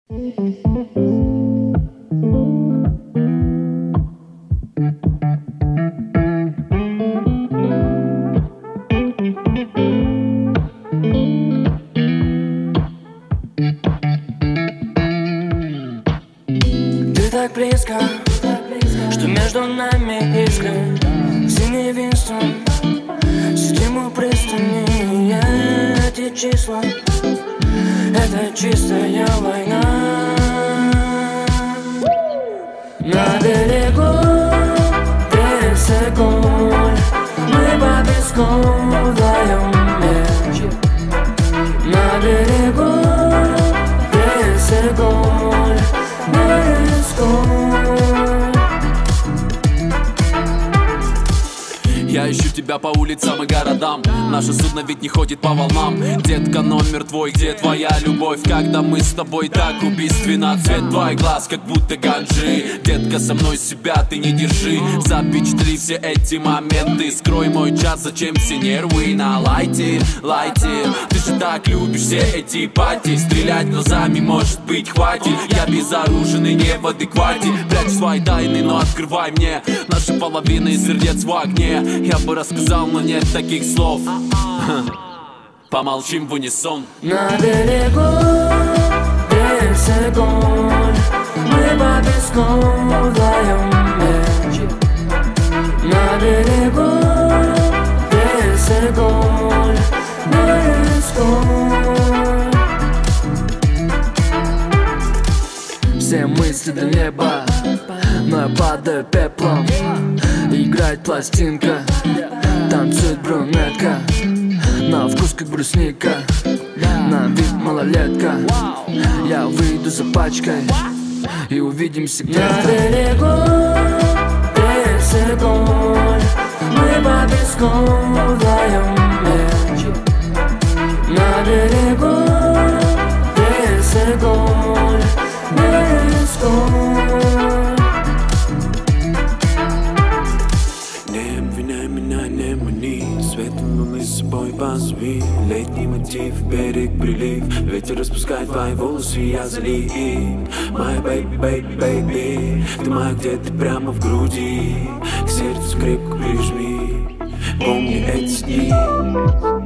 Ты так близко, что между нами искры. Синий Винстон, сидим у пристани. Эти числа, это чистая война. На берегу 3 секунд, мы по песку вдвоем меч. На берегу 3 секунд, мы рискуем. Я ищу тебя по улицам и городам. Наше судно ведь не ходит по волнам. Детка, номер твой, где твоя любовь? Когда мы с тобой так убийственно. Цвет твоих глаз, как будто ганджи. Детка, со мной себя ты не держи. Запечатли все эти моменты. Скрой мой час, зачем все нервы? На лайте, лайте. Ты же так любишь все эти пати. Стрелять глазами, может быть, хватит. Я безоружен и не в адеквате. Прячь свои тайны, но открывай мне. Наши половины сердец в огне. Я бы рассказал, но нет таких слов. Помолчим в унисон. На берегу 3 секунд, мы по песку вдвоем меч. На берегу 3 секунд, мы рискуем. Все мысли до неба, но я падаю пеплом. Играет пластинка, танцует брюнетка. На вкус как брусника, на вид малолетка. Я выйду за пачкой и увидимся где-то. На берегу 3 секунд, мы по песку вдвоем меч. На берегу 3 секунд, мы рискуем. Светом мы с собой позови. Летний мотив, берег, прилив. Ветер распускает твои волосы, я залит. Моя baby, baby, baby. Ты моя где-то прямо в груди. К сердцу крепко прижми. Помни эти дни.